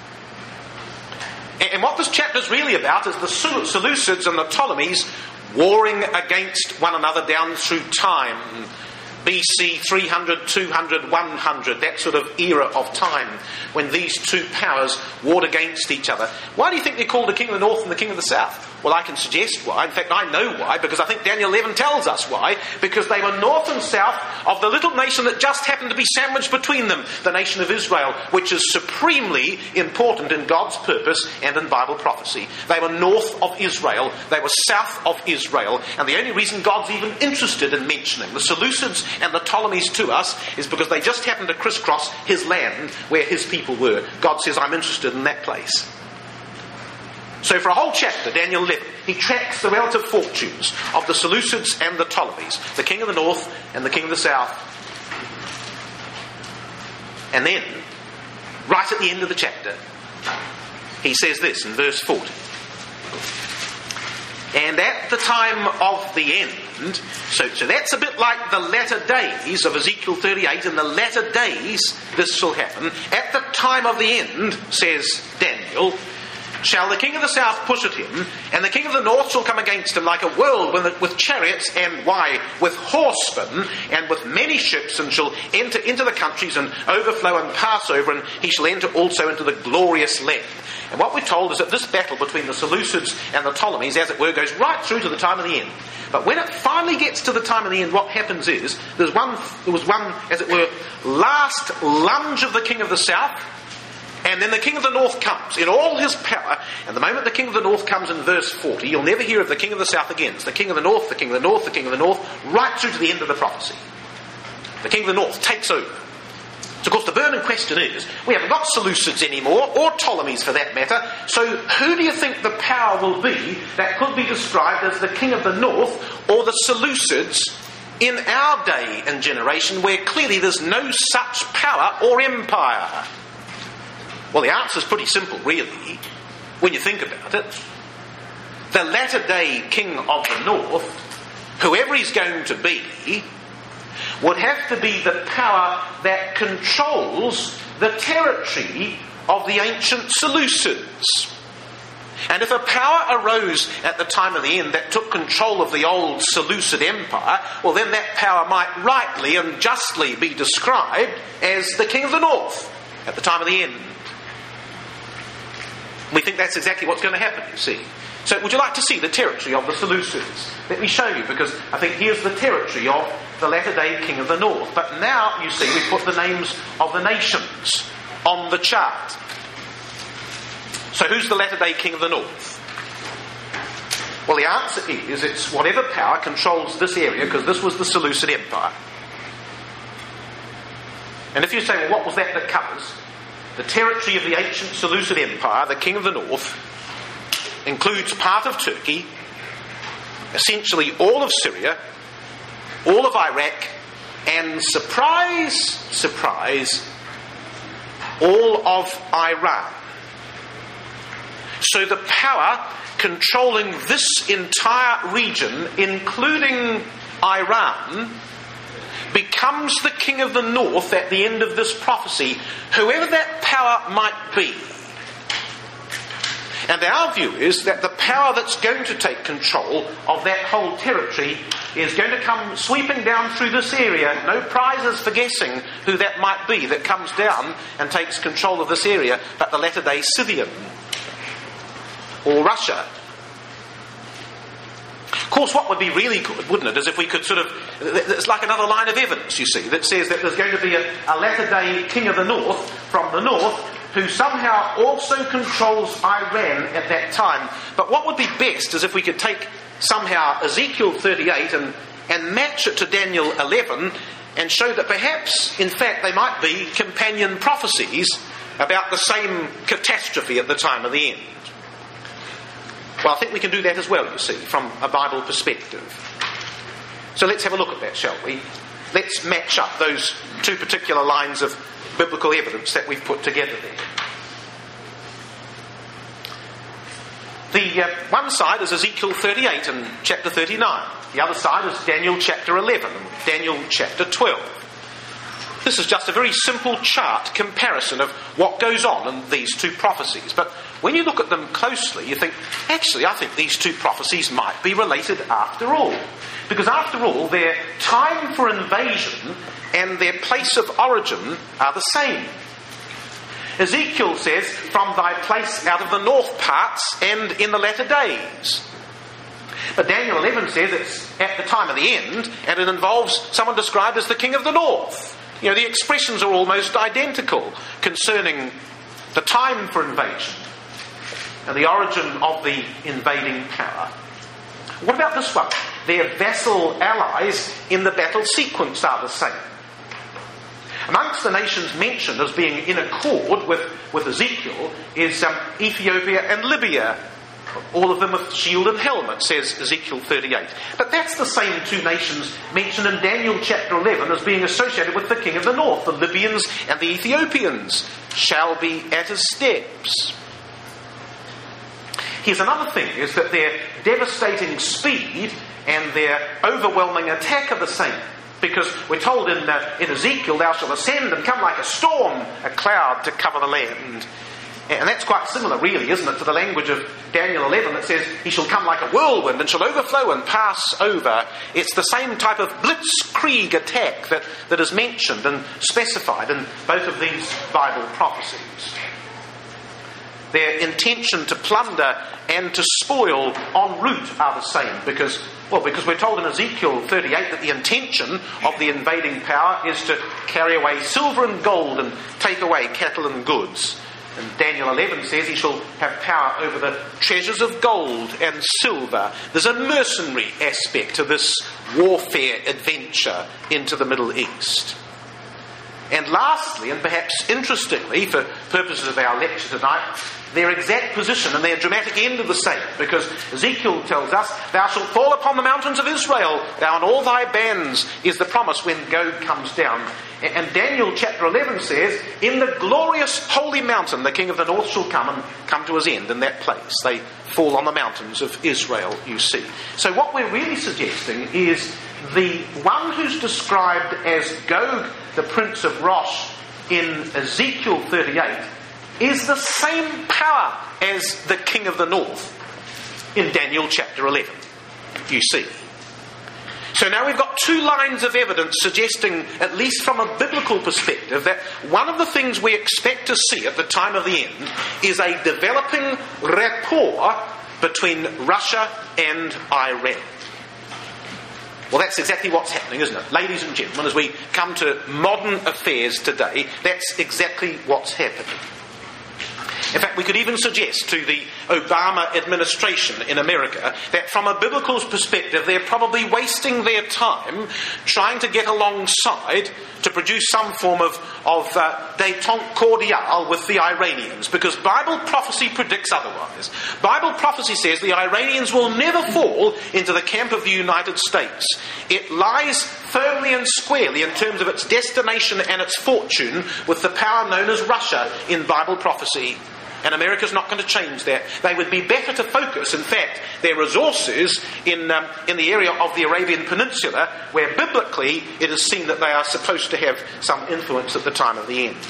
And what this chapter is really about is the Seleucids and the Ptolemies warring against one another down through time. BC 300, 200, 100, that sort of era of time when these two powers warred against each other. Why do you think they're called the king of the north and the king of the south? Well, I can suggest why. In fact, I know why, because I think Daniel 11 tells us why. Because they were north and south of the little nation that just happened to be sandwiched between them, the nation of Israel, which is supremely important in God's purpose and in Bible prophecy. They were north of Israel, they were south of Israel, and the only reason God's even interested in mentioning the Seleucids and the Ptolemies to us is because they just happened to crisscross his land where his people were. God says, I'm interested in that place. So for a whole chapter, Daniel 11, he tracks the relative fortunes of the Seleucids and the Ptolemies, the king of the north and the king of the south. And then, right at the end of the chapter, he says this in verse 40. And at the time of the end, so that's a bit like the latter days of Ezekiel 38. In the latter days, this shall happen. At the time of the end, says Daniel, shall the king of the south push at him, and the king of the north shall come against him like a whirlwind with chariots, and why? With horsemen, and with many ships, and shall enter into the countries, and overflow and pass over, and he shall enter also into the glorious land. And what we're told is that this battle between the Seleucids and the Ptolemies, as it were, goes right through to the time of the end. But when it finally gets to the time of the end, what happens is, there was one, as it were, last lunge of the king of the south, and then the king of the north comes in all his power. And the moment the king of the north comes in verse 40, you'll never hear of the king of the south again. It's the king of the north, the king of the north, the king of the north, right through to the end of the prophecy. The king of the north takes over. So of course the burning question is, we haven't got Seleucids anymore, or Ptolemies for that matter, so who do you think the power will be that could be described as the king of the north or the Seleucids in our day and generation, where clearly there's no such power or empire? Well, the answer's pretty simple, really, when you think about it. The latter-day king of the north, whoever he's going to be, would have to be the power that controls the territory of the ancient Seleucids. And if a power arose at the time of the end that took control of the old Seleucid Empire, well, then that power might rightly and justly be described as the king of the north at the time of the end. We think that's exactly what's going to happen, you see. So would you like to see the territory of the Seleucids? Let me show you, because I think here's the territory of the latter-day king of the north. But now, you see, we put the names of the nations on the chart. So who's the latter-day king of the north? Well, the answer is it's whatever power controls this area, because this was the Seleucid Empire. And if you say, well, what was that covers? The territory of the ancient Seleucid Empire, the king of the north, includes part of Turkey, essentially all of Syria, all of Iraq, and surprise, surprise, all of Iran. So the power controlling this entire region, including Iran, becomes the king of the north at the end of this prophecy, whoever that power might be. And our view is that the power that's going to take control of that whole territory is going to come sweeping down through this area. No prizes for guessing who that might be that comes down and takes control of this area, but the latter-day Scythian or Russia. Of course, what would be really good, wouldn't it, is if we could sort of... It's like another line of evidence, you see, that says that there's going to be a latter-day king of the north from the north who somehow also controls Iran at that time. But what would be best is if we could take somehow Ezekiel 38 and match it to Daniel 11 and show that perhaps, in fact, they might be companion prophecies about the same catastrophe at the time of the end. Well, I think we can do that as well, you see, from a Bible perspective. So let's have a look at that, shall we? Let's match up those two particular lines of biblical evidence that we've put together there. The one side is Ezekiel 38 and chapter 39. The other side is Daniel chapter 11 and Daniel chapter 12. This is just a very simple chart comparison of what goes on in these two prophecies. But when you look at them closely, you think, actually, I think these two prophecies might be related after all. Because after all, their time for invasion and their place of origin are the same. Ezekiel says, from thy place out of the north parts and in the latter days. But Daniel 11 says it's at the time of the end, and it involves someone described as the king of the north. You know, the expressions are almost identical concerning the time for invasion and the origin of the invading power. What about this one? their vassal allies in the battle sequence are the same. Amongst the nations mentioned as being in accord with Ezekiel is Ethiopia and Libya. All of them with shield and helmet, says Ezekiel 38. But that's the same two nations mentioned in Daniel chapter 11 as being associated with the king of the north. The Libyans and the Ethiopians shall be at his steps. Here's another thing, is that their devastating speed and their overwhelming attack are the same. Because we're told in Ezekiel, thou shalt ascend and come like a storm, a cloud to cover the land. And that's quite similar, really, isn't it, to the language of Daniel 11 that says, he shall come like a whirlwind and shall overflow and pass over. It's the same type of blitzkrieg attack that is mentioned and specified in both of these Bible prophecies. Their intention to plunder and to spoil en route are the same because we're told in Ezekiel 38 that the intention of the invading power is to carry away silver and gold and take away cattle and goods. And Daniel 11 says he shall have power over the treasures of gold and silver. There's a mercenary aspect to this warfare adventure into the Middle East. And lastly, and perhaps interestingly, for purposes of our lecture tonight, their exact position and their dramatic end are the same, because Ezekiel tells us, thou shalt fall upon the mountains of Israel, thou and all thy bands, is the promise when Gog comes down. And Daniel chapter 11 says, in the glorious holy mountain, the king of the north shall come and come to his end in that place. They fall on the mountains of Israel, you see. So what we're really suggesting is the one who's described as Gog, the prince of Rosh, in Ezekiel 38, is the same power as the king of the north in Daniel chapter 11, you see. So now we've got two lines of evidence suggesting, at least from a biblical perspective, that one of the things we expect to see at the time of the end is a developing rapport between Russia and Iran. Well, that's exactly what's happening, isn't it? Ladies and gentlemen, as we come to modern affairs today, that's exactly what's happening. In fact, we could even suggest to the Obama administration in America that from a biblical perspective, they're probably wasting their time trying to get alongside to produce some form of détente cordiale with the Iranians, because Bible prophecy predicts otherwise. Bible prophecy says the Iranians will never fall into the camp of the United States. It lies firmly and squarely in terms of its destination and its fortune with the power known as Russia in Bible prophecy. And America's not going to change that. They would be better to focus, in fact, their resources in the area of the Arabian Peninsula, where biblically it is seen that they are supposed to have some influence at the time of the end.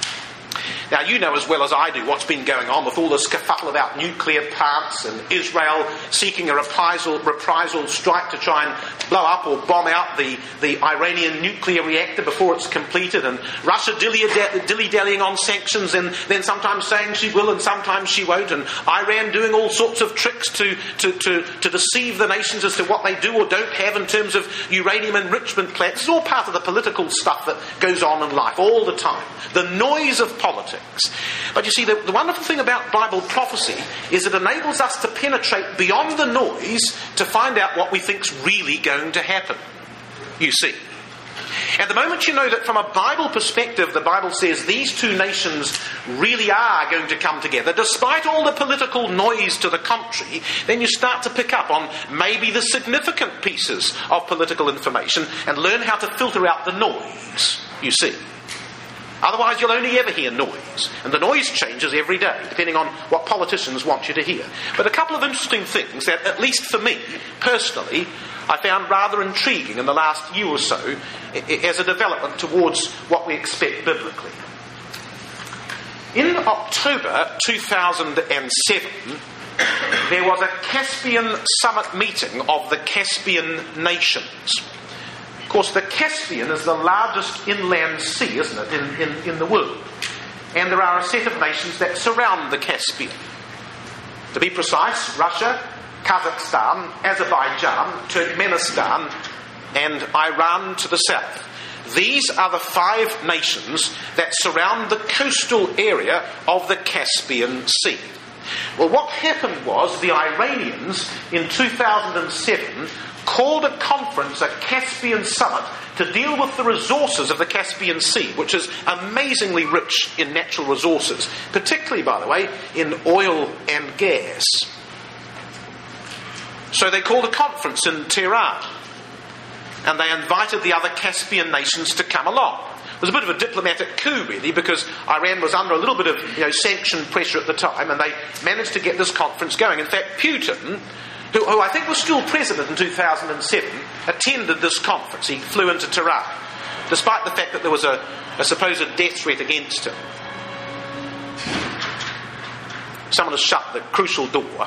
Now, you know as well as I do what's been going on with all this kerfuffle about nuclear plants and Israel seeking a reprisal strike to try and blow up or bomb out the Iranian nuclear reactor before it's completed, and Russia dilly-dallying on sanctions and then sometimes saying she will and sometimes she won't, and Iran doing all sorts of tricks to deceive the nations as to what they do or don't have in terms of uranium enrichment plants. It's all part of the political stuff that goes on in life all the time. The noise of politics. But you see, the wonderful thing about Bible prophecy is it enables us to penetrate beyond the noise to find out what we think's really going to happen. You see. At the moment you know that from a Bible perspective, the Bible says these two nations really are going to come together, despite all the political noise to the contrary, then you start to pick up on maybe the significant pieces of political information and learn how to filter out the noise, you see. Otherwise, you'll only ever hear noise. And the noise changes every day, depending on what politicians want you to hear. But a couple of interesting things that, at least for me, personally, I found rather intriguing in the last year or so as a development towards what we expect biblically. In October 2007, there was a Caspian summit meeting of the Caspian nations. Of course, the Caspian is the largest inland sea, isn't it, in the world. And there are a set of nations that surround the Caspian. To be precise, Russia, Kazakhstan, Azerbaijan, Turkmenistan, and Iran to the south. These are the 5 nations that surround the coastal area of the Caspian Sea. Well, what happened was the Iranians in 2007 called a conference a Caspian Summit to deal with the resources of the Caspian Sea, which is amazingly rich in natural resources, particularly, by the way, in oil and gas. So they called a conference in Tehran, and they invited the other Caspian nations to come along. It was a bit of a diplomatic coup, really, because Iran was under a little bit of sanction pressure at the time, and they managed to get this conference going. In fact, Putin, who I think was still president in 2007, attended this conference. He flew into Tehran, despite the fact that there was a supposed death threat against him. Someone has shut the crucial door.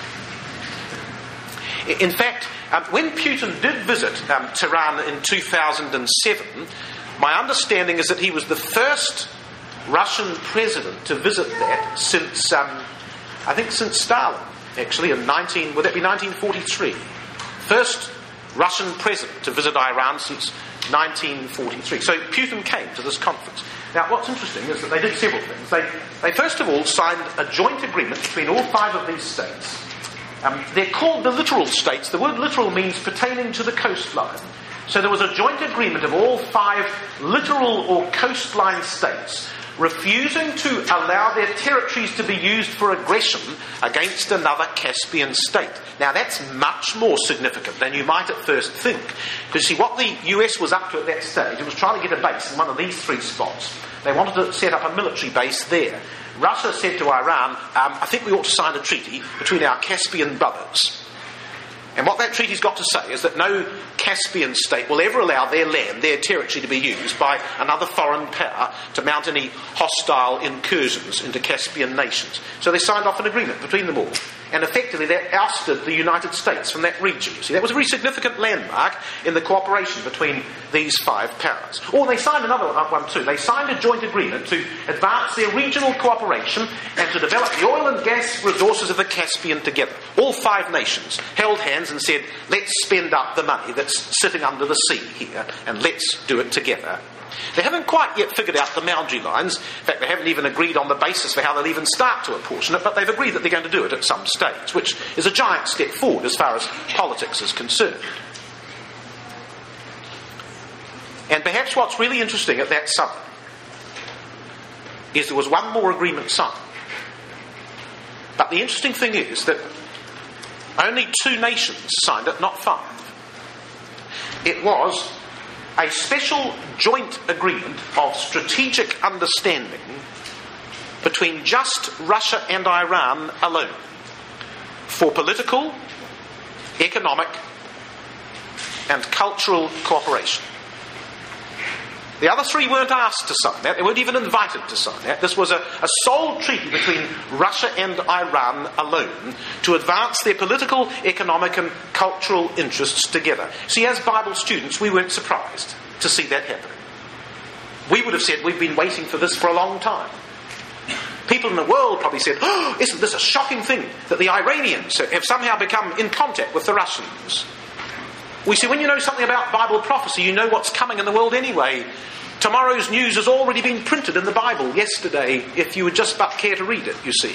In fact, when Putin did visit Tehran in 2007, my understanding is that he was the first Russian president to visit that since, I think since Stalin, actually, would that be 1943? First Russian president to visit Iran since 1943. So Putin came to this conference. Now, what's interesting is that they did several things. They first of all signed a joint agreement between all 5 of these states. They're called the littoral states. The word littoral means pertaining to the coastline. So there was a joint agreement of all 5 littoral or coastline states refusing to allow their territories to be used for aggression against another Caspian state. Now that's much more significant than you might at first think. Because see, what the US was up to at that stage, it was trying to get a base in one of these 3 spots. They wanted to set up a military base there. Russia said to Iran, I think we ought to sign a treaty between our Caspian brothers. And what that treaty's got to say is that no Caspian state will ever allow their land, their territory, to be used by another foreign power to mount any hostile incursions into Caspian nations. So they signed off an agreement between them all. And effectively that ousted the United States from that region. See, that was a very significant landmark in the cooperation between these 5 powers. Or they signed another one too. They signed a joint agreement to advance their regional cooperation and to develop the oil and gas resources of the Caspian together. All 5 nations held hands and said, let's spend up the money that's sitting under the sea here and let's do it together. They haven't quite yet figured out the boundary lines. In fact, they haven't even agreed on the basis for how they'll even start to apportion it, but they've agreed that they're going to do it at some stage, which is a giant step forward as far as politics is concerned. And perhaps what's really interesting at that summit is there was one more agreement signed. But the interesting thing is that only 2 nations signed it, not 5. It was a special joint agreement of strategic understanding between just Russia and Iran alone for political, economic and cultural cooperation. The other 3 weren't asked to sign that. They weren't even invited to sign that. This was a sole treaty between Russia and Iran alone to advance their political, economic and cultural interests together. See, as Bible students, we weren't surprised to see that happen. We would have said, we've been waiting for this for a long time. People in the world probably said, oh, isn't this a shocking thing that the Iranians have somehow become in contact with the Russians? We see, when you know something about Bible prophecy, you know what's coming in the world anyway. Tomorrow's news has already been printed in the Bible yesterday, if you would just but care to read it, you see.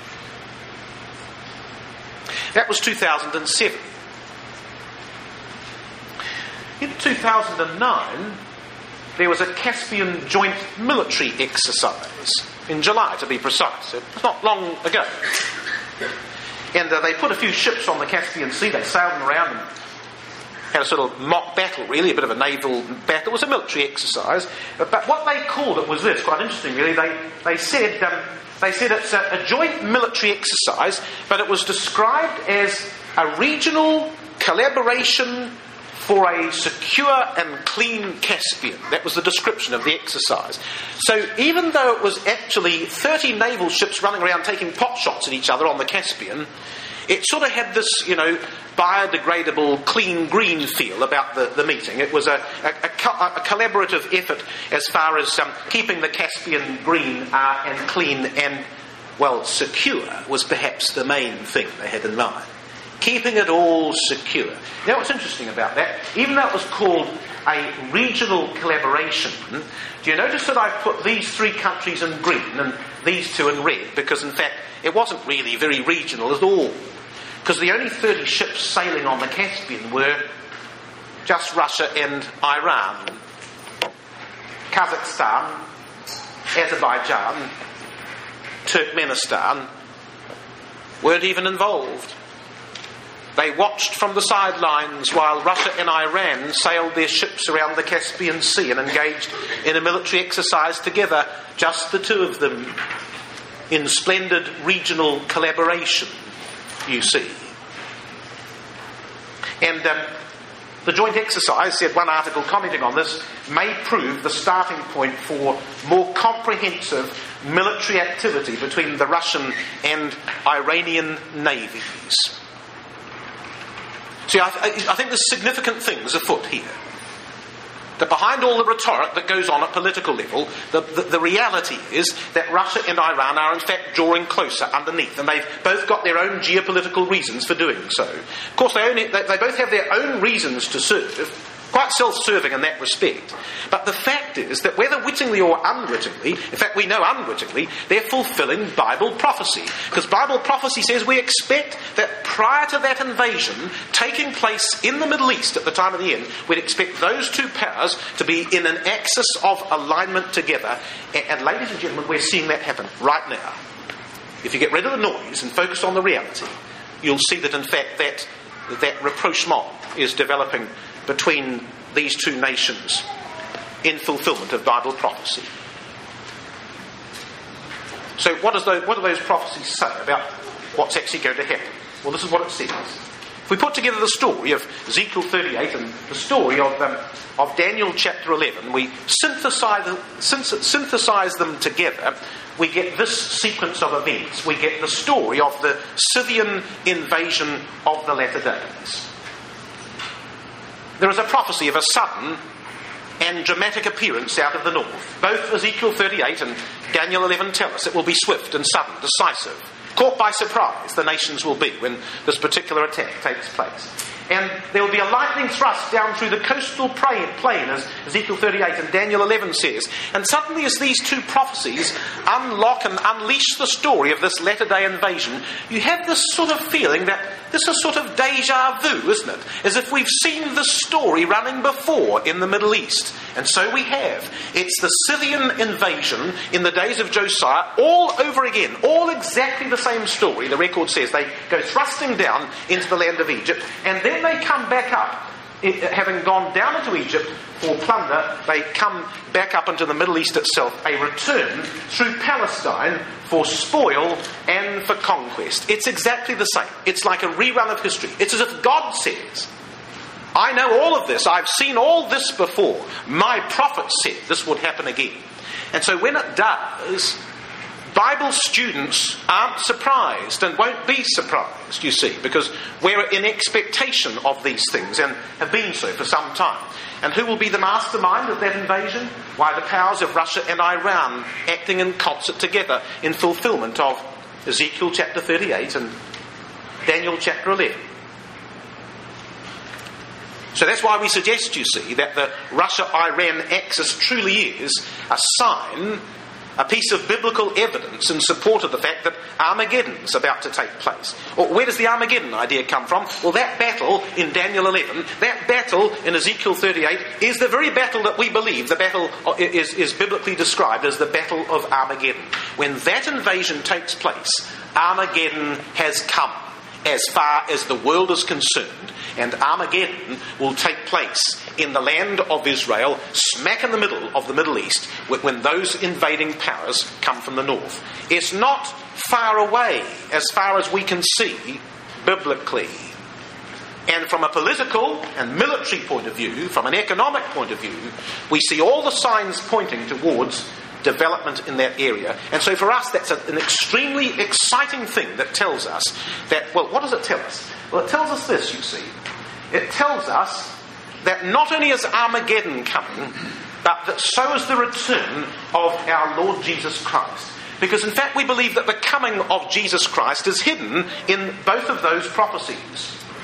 That was 2007. In 2009, there was a Caspian joint military exercise, in July to be precise. It was not long ago. And they put a few ships on the Caspian Sea, they sailed them around and had a sort of mock battle, really, a bit of a naval battle. It was a military exercise. But what they called it was this, quite interesting, really. They said it's a joint military exercise, but it was described as a regional collaboration for a secure and clean Caspian. That was the description of the exercise. So even though it was actually 30 naval ships running around taking pot shots at each other on the Caspian, it sort of had this, biodegradable, clean, green feel about the meeting. It was a collaborative effort as far as keeping the Caspian green and clean and, secure was perhaps the main thing they had in mind. Keeping it all secure. Now what's interesting about that, even though it was called a regional collaboration. Do you notice that I've put these 3 countries in green and these 2 in red? Because in fact, it wasn't really very regional at all. Because the only 30 ships sailing on the Caspian were just Russia and Iran. Kazakhstan, Azerbaijan, Turkmenistan weren't even involved. They watched from the sidelines while Russia and Iran sailed their ships around the Caspian Sea and engaged in a military exercise together, just the 2 of them, in splendid regional collaboration, you see. And the joint exercise, said one article commenting on this, may prove the starting point for more comprehensive military activity between the Russian and Iranian navies. See, I think there's significant things afoot here. That behind all the rhetoric that goes on at political level, the reality is that Russia and Iran are in fact drawing closer underneath, and they've both got their own geopolitical reasons for doing so. Of course, they both have their own reasons to serve, quite self-serving in that respect. But the fact is that whether wittingly or unwittingly, in fact we know unwittingly, they're fulfilling Bible prophecy. Because Bible prophecy says we expect that prior to that invasion taking place in the Middle East at the time of the end, we'd expect those 2 powers to be in an axis of alignment together. And ladies and gentlemen, we're seeing that happen right now. If you get rid of the noise and focus on the reality, you'll see that in fact that rapprochement is developing between these 2 nations in fulfillment of Bible prophecy. So what do those prophecies say about what's actually going to happen? Well, this is what it says. If we put together the story of Ezekiel 38 and the story of Daniel chapter 11, we synthesize them together, we get this sequence of events. We get the story of the Scythian invasion of the latter days. There is a prophecy of a sudden and dramatic appearance out of the north. Both Ezekiel 38 and Daniel 11 tell us it will be swift and sudden, decisive. Caught by surprise, the nations will be when this particular attack takes place. And there will be a lightning thrust down through the coastal plain, as Ezekiel 38 and Daniel 11 says. And suddenly, as these 2 prophecies unlock and unleash the story of this latter-day invasion, you have this sort of feeling that this is sort of deja vu, isn't it? As if we've seen the story running before in the Middle East. And so we have. It's the Scythian invasion in the days of Josiah all over again. All exactly the same story. The record says they go thrusting down into the land of Egypt, and then they come back up, having gone down into Egypt for plunder, they come back up into the Middle East itself, a return through Palestine for spoil and for conquest. It's exactly the same. It's like a rerun of history. It's as if God says, I know all of this, I've seen all this before. My prophet said this would happen again. And so when it does, Bible students aren't surprised and won't be surprised, you see, because we're in expectation of these things and have been so for some time. And who will be the mastermind of that invasion? Why, the powers of Russia and Iran acting in concert together in fulfillment of Ezekiel chapter 38 and Daniel chapter 11. So that's why we suggest, you see, that the Russia-Iran axis truly is a sign, a piece of biblical evidence in support of the fact that Armageddon's about to take place. Well, where does the Armageddon idea come from? Well, that battle in Daniel 11, that battle in Ezekiel 38, is the very battle that we believe, the battle is biblically described as the Battle of Armageddon. When that invasion takes place, Armageddon has come as far as the world is concerned. And Armageddon will take place in the land of Israel, smack in the middle of the Middle East, when those invading powers come from the north. It's not far away as far as we can see biblically. And from a political and military point of view, from an economic point of view, we see all the signs pointing towards development in that area. And so for us, that's an extremely exciting thing that tells us that, well, what does it tell us? Well, it tells us this, you see. It tells us that not only is Armageddon coming, but that so is the return of our Lord Jesus Christ. Because in fact we believe that the coming of Jesus Christ is hidden in both of those prophecies.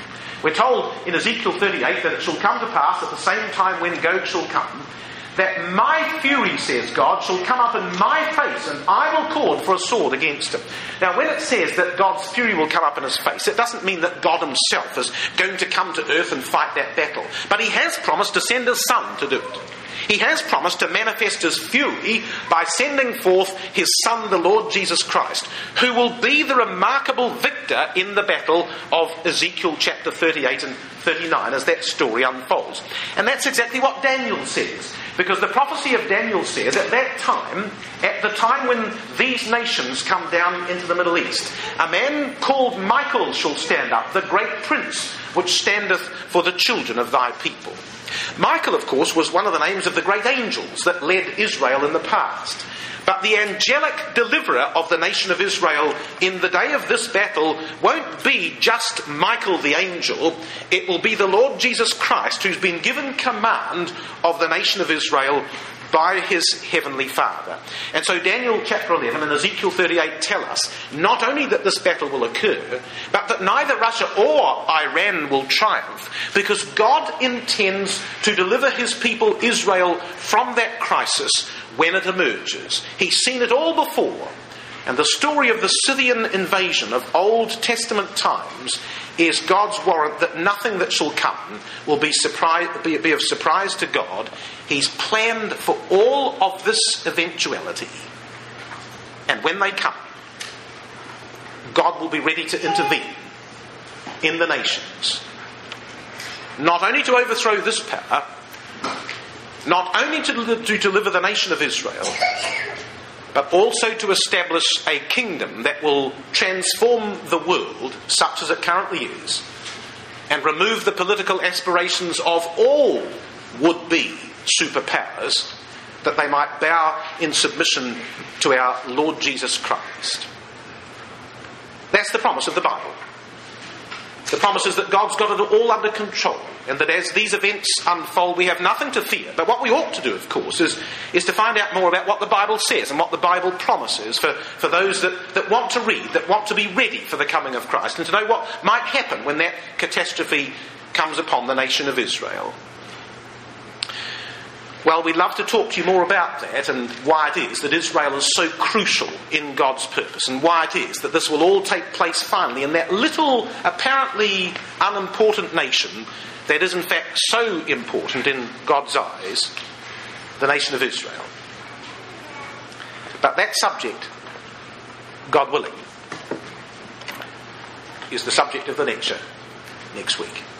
We're told in Ezekiel 38 that it shall come to pass at the same time when Gog shall come, that my fury, says God, shall come up in my face, and I will call for a sword against him. Now, when it says that God's fury will come up in his face, it doesn't mean that God himself is going to come to earth and fight that battle. But he has promised to send his Son to do it. He has promised to manifest his fury by sending forth his Son, the Lord Jesus Christ, who will be the remarkable victor in the battle of Ezekiel chapter 38 and 39 as that story unfolds. And that's exactly what Daniel says. Because the prophecy of Daniel says at that time, at the time when these nations come down into the Middle East, a man called Michael shall stand up, the great prince which standeth for the children of thy people. Michael, of course, was one of the names of the great angels that led Israel in the past. But the angelic deliverer of the nation of Israel in the day of this battle won't be just Michael the angel. It will be the Lord Jesus Christ, who's been given command of the nation of Israel by his heavenly Father. And so Daniel chapter 11 and Ezekiel 38 tell us not only that this battle will occur, but that neither Russia or Iran will triumph, because God intends to deliver his people Israel from that crisis when it emerges. He's seen it all before. And the story of the Scythian invasion of Old Testament times is God's warrant that nothing that shall come will be of surprise to God. He's planned for all of this eventuality. And when they come, God will be ready to intervene in the nations. Not only to overthrow this power, not only to deliver the nation of Israel, but also to establish a kingdom that will transform the world such as it currently is, and remove the political aspirations of all would-be superpowers, that they might bow in submission to our Lord Jesus Christ. That's the promise of the Bible. The promise is that God's got it all under control, and that as these events unfold, we have nothing to fear. But what we ought to do, of course, is to find out more about what the Bible says and what the Bible promises for those that want to read, that want to be ready for the coming of Christ, and to know what might happen when that catastrophe comes upon the nation of Israel. Well, we'd love to talk to you more about that and why it is that Israel is so crucial in God's purpose, and why it is that this will all take place finally in that little, apparently unimportant nation that is in fact so important in God's eyes, the nation of Israel. But that subject, God willing, is the subject of the lecture next week.